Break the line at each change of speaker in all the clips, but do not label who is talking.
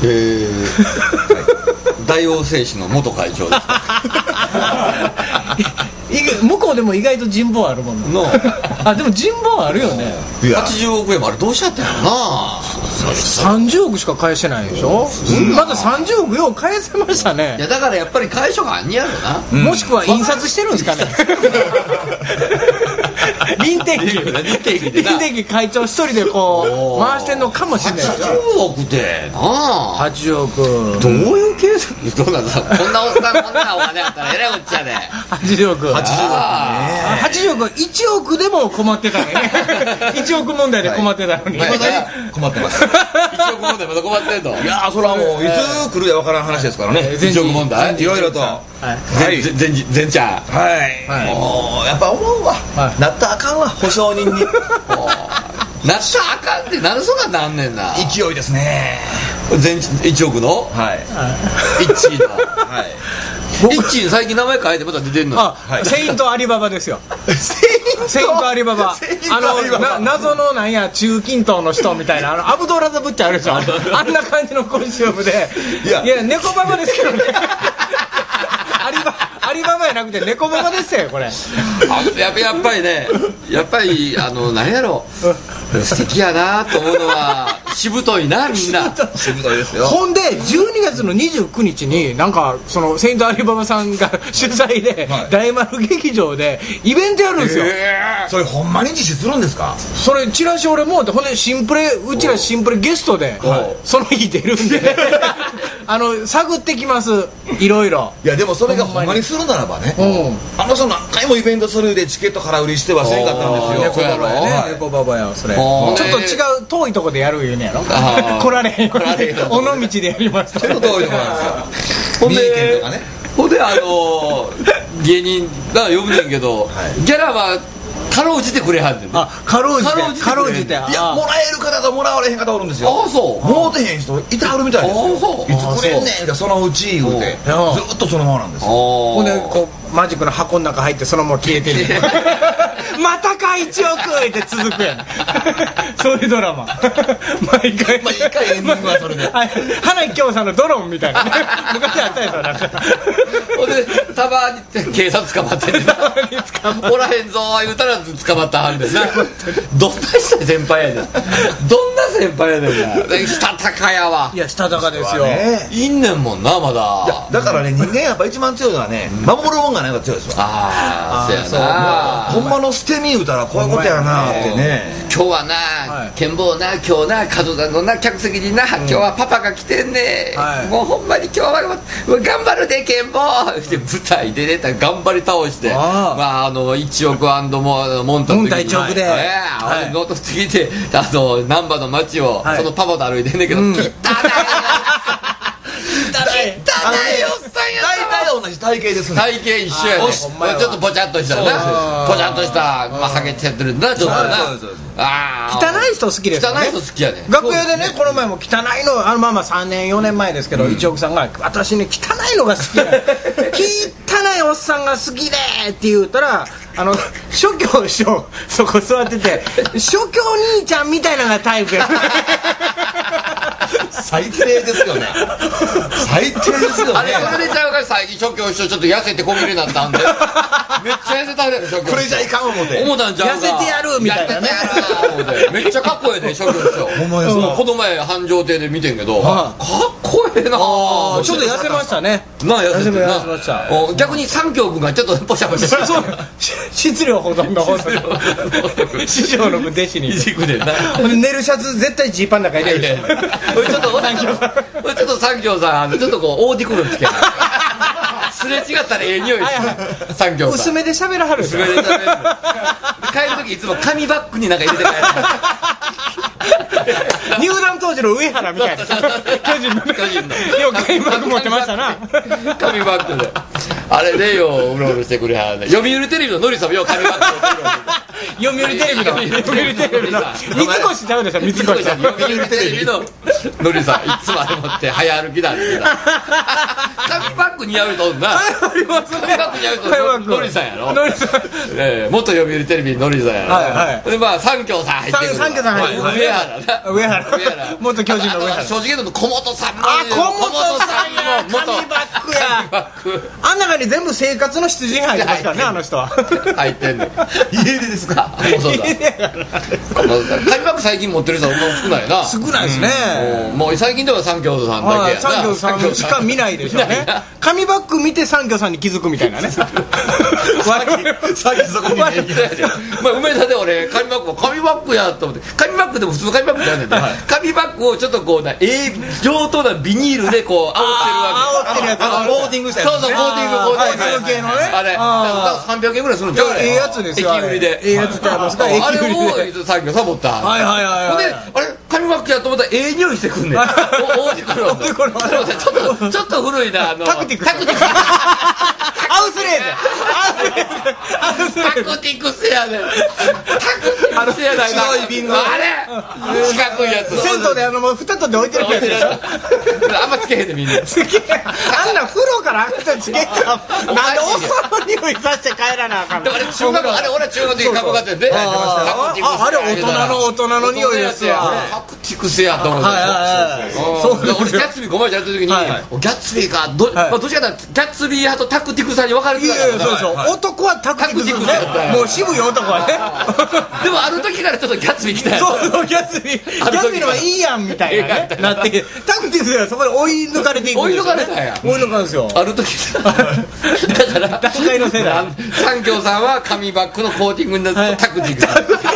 大王製紙の元会長です
向こうでも意外と人望あるもんなあ、でも人望あるよね。
80億円もあれどうしちゃったんやろな。
30億しか返してないでしょ、まだ30億よう返せましたね。
いやだからやっぱり返所があんにやろな、
もしくは印刷してるんですかね臨転機会長一人でこう回してんのかもしれない。
80億でなあ、
80億
どういう計算どうなんだこんなおっさんこんなお金あったらえらいこっちゃで
80億80億1億でも困ってたのに1億問題で困ってたのに、
困ってます
1億問題まだ困ってんの。
いやそれはもういつ来るや分からん話ですからね。
1億問題
いろいろと
全ちゃん
はいやっぱ思うわ、なったらあかんわ保証人に
なったらあかんってなるそがなんねんな。
勢いですね。
全1億の
はい
1位の1位最近名前変えてまた出てんの。
セイントアリババですよセイントアリババ謎のなんや中近東の人みたいなアブドラザブッチあるでしょあんな感じのコスチュームでいや猫ババですけどねアリババじゃなくて猫ババですよこれ。
やっぱりね何やろ素敵やなと思うのはしぶといなみんな
しぶといですよ。
ほんで12月の29日になんかそのセイントアリババさんが主催で大丸劇場でイベントやるんですよ。
それほんまに実施するんですか。
それチラシ俺もうてほんでうちらシンプレゲストでその日出るんで探ってきますいろいろ。
いやでもそれがほんまにするならばね、人何回もイベントするでチケット空売りしてはせんかったんですよ。
猫ババやね猫ババやそれちょっと違う遠いとこでやる言うねやろ来られへん尾道でやりました。
ちょっと遠いとこなんですよ三重県とかね。
ほんで芸人が呼ぶねんけどギャラはかろうじてくれはんねんね。
かろうじてい
やもらえる方ともらわれへん方おるんですよ。
そう
もうてへん人いてはるみたいですよ。いつくれんねんってそのうち言うてずっとそのままなんですよ。
ほんでこうマジックの箱の中入ってそのまま消えてるまたか1億って続くやんそういうドラマ毎回
エンディングはそれで
花井京さんのドローンみたいな昔あったやつはなんか
ほんでたまに警察捕まってんなおらへんぞ言うたら捕まったはんでんなどんな先輩やねんどんな先輩やねんなしたたかやわ。
いやしたたかですよ
いんねんもんなまだ。
だからね人間やっぱ一番強いのはね守るもんがないのが強いですわ。
そうやな
ほんまの捨て身言うたらこういうことやなってね。
今日はな剣坊な今日な角田のな客席にな今日はパパが来てんねもうほんまに今日は頑張るで剣坊って舞台でね頑張り倒して1億モンタの
1億で
乗っ取ってきて難波の街をそのパパと歩いてんねんけど汚いおっさんや
大体同じ体型ですね。
体型一緒やねちょっとぽちゃっとしたなぽちゃっとしたハゲてやってるんだちょっとな
汚い人好きですよね。
汚い人好きやね
楽屋でねこの前も汚いの3年4年前ですけど一億さんが私ね汚いのが好きな汚いおっさんが好きでって言うたら諸教師匠そこ座ってて諸教兄ちゃんみたいなのがタイプや
最低ですよね最低ですよね。
あれそれでちゃうから最近諸教師匠ちょっと痩せて小切れになったんでめっちゃ痩せたんだよ諸教師匠
これじゃいかん思て
思ったんちゃうか
痩せてやるみたいなね
めっちゃかっこええね諸教師匠
ほんまですか。
この前繁盛亭で見てんけどかっこええな
ちょっと痩せましたね。
痩せて
痩せました
逆に三教君がちょっとポシャポシャ
そう質量ほとんど師匠の弟子に寝るシャツ絶対ジーパンの中入れる
ちょっと三教さんちょっとこうオーディクルつけないすれ違ったらええ匂い三教さん
薄めで喋らはる
薄めで喋る帰る時いつも紙バッグになんか入れて帰る
入団当時の上原みたいな巨人のよう紙バッグ持ってましたな
紙バッグであれでようろうろしてくれはんね。読売テレビのノリさんもよう紙バッグ持って
読売テレビの三越ちゃうでしょ、三越
読売テレビのノリさん、いつもあれ持って早歩きだって紙バッグ似合うと女紙バッグ似合うとノリさんやろ、元読売テレビのノリさんやろ。でまあ三協さん入ってくる、
三協さん入ってくる、
上原
元巨人の上原、
正直言うと小本さんも、
小本さんも紙バッグや、あん中に全部生活の必需品入ってますからね、あの人は
入ってんの。
家出ですか。
そうだ紙バッグ最近持ってる人は少ないな。
少ないですね。
もう最近では三協さんだけやな。
三協さんしか見ないでしょうね。紙バッグ見て三協さんに気づくみたいなね。
さっきそこに
梅田で俺紙バッグやと思って、紙バッグでも普通の紙バッグじゃねえんだよ。紙バッグをちょっとこう上等なビニールでこう
煽ってるわけ。
コーティングしたやつ。
そうそう、コーティング
系のね。
あれ300円ぐらいするんじゃん。
ええやつですよ。
駅売りで。
ええやつってありますか。
あれを三協さん持った。
はいはいはい。
ほんであれ紙バッグやと思ったらええ匂いしてくんねん。王子コロン。ちょっと古いな、
タクティクス。アウスレーズ。
タクティクスやねん。タクティクスやないか。
白い瓶の
あれ四角いやつ。
銭湯でもう2つで置いてるやつでしょ。
あんまつけへんでみんな。
あんな風呂から開けてつけた。なんでおっさんの匂いさせて帰らなあかんの。
俺は中学でカッコ買ってんで。
あれ大人の匂いですわ。
タクティクスやと思って。俺ギャッツビー5枚やった時にギャッツビーかどっちかとギャッツビー派とタクティクス派に分かれてたから。
そうそう、男はタクティクスね。もう渋い男はね。
でもある時からちょっとギャッツビー来たやん。
そう、ギャッツビーのはいいやんみたいなねなって、タクティクスはそこで追い抜かれていくんですよ。
追い抜かれたんや。
追い抜かれるんですよ。
ある時だから
段階の世代。
三協さんは紙バッグのコーティングになってタクティクス。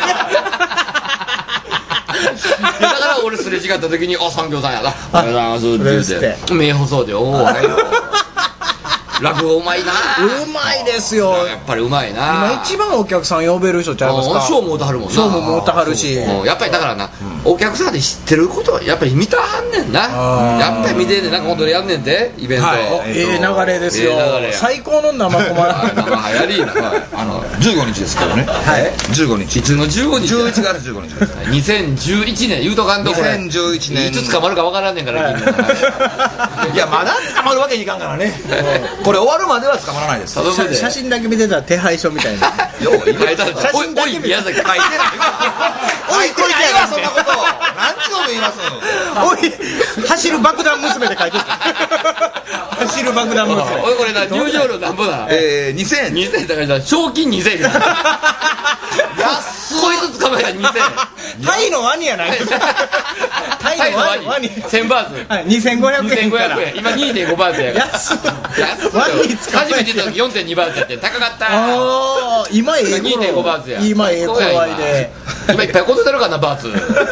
だから俺すれ違った時に「あ、三協さんやな」「ありがとうございます」って言って目細で「おおはよう」落語うまいな。
うまいですよ。
やっぱりうまいな。
今一番お客さん呼べる人ちゃいますか。
賞も歌はるもんな。
賞も持ってはるし、
やっぱりだからな、お客さんで知ってることやっぱり見たはんねんな。やっぱり見てんねんな、今度やんねんでイベント。
ええ流れですよ。最高の生コマ。
生流行りな。
15日ですからね。15日。
いつの15日
？11月15日です。
2011年言うとかんとこれ。
2011年。
いつ捕まるかわからんねんから。
いやまだ捕まるわけにいかんからね。これ終わるまでは捕まらないです。
写真だけ見てたら手配書みたいな。
よう書いたんだ。おい宮崎書いてない。
おいこいてないわそんなこと。何ちゅうの言います。
おい走る爆弾娘で書いてた。走る爆弾娘。
おいこれな入場料なんぼだ。2000だから賞金2000。安っ。こいつ捕まえた2000。
タイのワニやない。タイのワニ。
1000バーツ。
2500円から。
今 2.5 バーツやから。
安っ。ワニ
初めて言った時 4.2 バーツやって高かった。
今
2.5 バーツや。
今頃合いで。
今いっぱいことだろかなバーツ。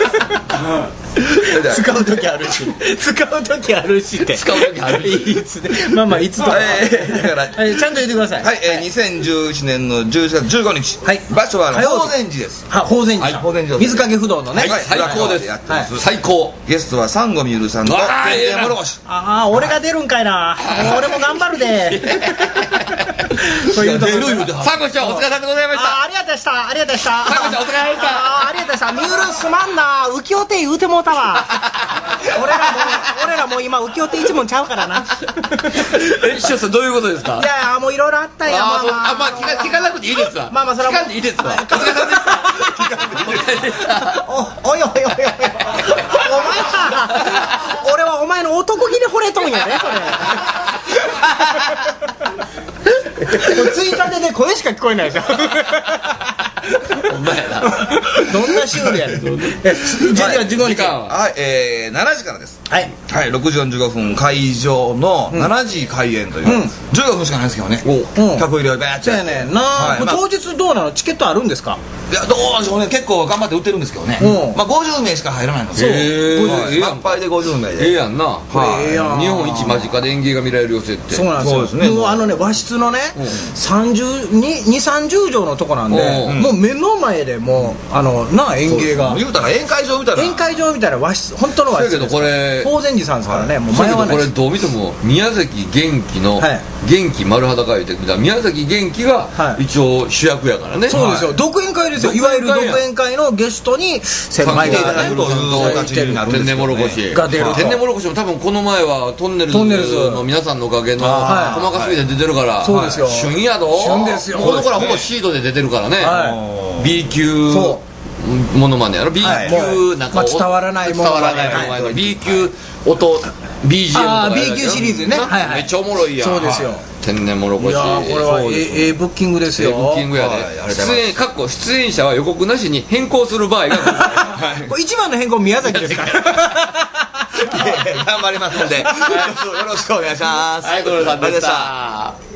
使う時あるしって
使う時あるし
いつでまあいつとか
だから
ちゃんと言ってください。
はい、2011年の11月15日、場所は法善寺です。
法善寺、水影不動のね。
最高です。最高。
ゲストはサンゴミュールさんと天然諸星。
ああ俺が出るんかいな。俺も頑張るで。そういうところで
サンゴ師匠お疲れ様でございました。
ありがとうでした。ありがとうでした。
サンゴ師匠お疲れ様でした。
ありがとうでした。ミュールすまんな。浮世亭言うてもうたわ。俺らもう今浮世亭一門ちゃうからな。
師匠さんどういうことですか。
いやもういろいろあったんや。
まあ聞かなくていいですわ。
まあそれは
聞かんでいいですわ。お疲れ様でした。
おいお前さ、俺はお前の男気に惚れとんやねそれ。ツイッターでね声しか聞こえないじゃん。
お前な。
どんなシュールやねん。12月15日
はい、7時からです。
はい
6時45分会場の7時開演という15分しかないですけどね。客入れをバーッてやって
当日どうなの。チケットあるんですか。
いやどうでしょうね。結構頑張って売ってるんですけどね。まあ50名しか入らないので満杯で50名で
ええやんな。日本一間近で演芸が見られる寄せって。
そうなんですよ。もう和室のね20-30畳のとこなんでもう目の前でもう演芸が
言うたら宴会場みたいな
和室本当の和室。
だけどこれ
法善治さんですからね、もう迷わない
これどう見ても宮崎元気の元気丸裸言うてみたら宮崎元気が一応主役やからね。
そうですよ、独演会ですよ。いわゆる独演会のゲストに先輩がね、
天然もろこし
が出る。
天然もろこしも多分この前はトンネルズの皆さんのおかげの細かすぎて出てるから、
そうですよ、
旬やろ。
旬ですよ。
この頃はほぼシードで出てるからね。B 級モノマネやろ。 B 級なんか
伝わらないものまね、
B 級音 BGM とか
B 級シリーズね、
めっちゃおもろいやん。
そうですよ、
天然もろこし。
いやこれはブッキングですよ。
ブッキングやで。出演者は予告なしに変更する場合が
一番の変更宮崎ですから
頑張りますのでよろしくお願いします。
はい、ご苦労さんでした。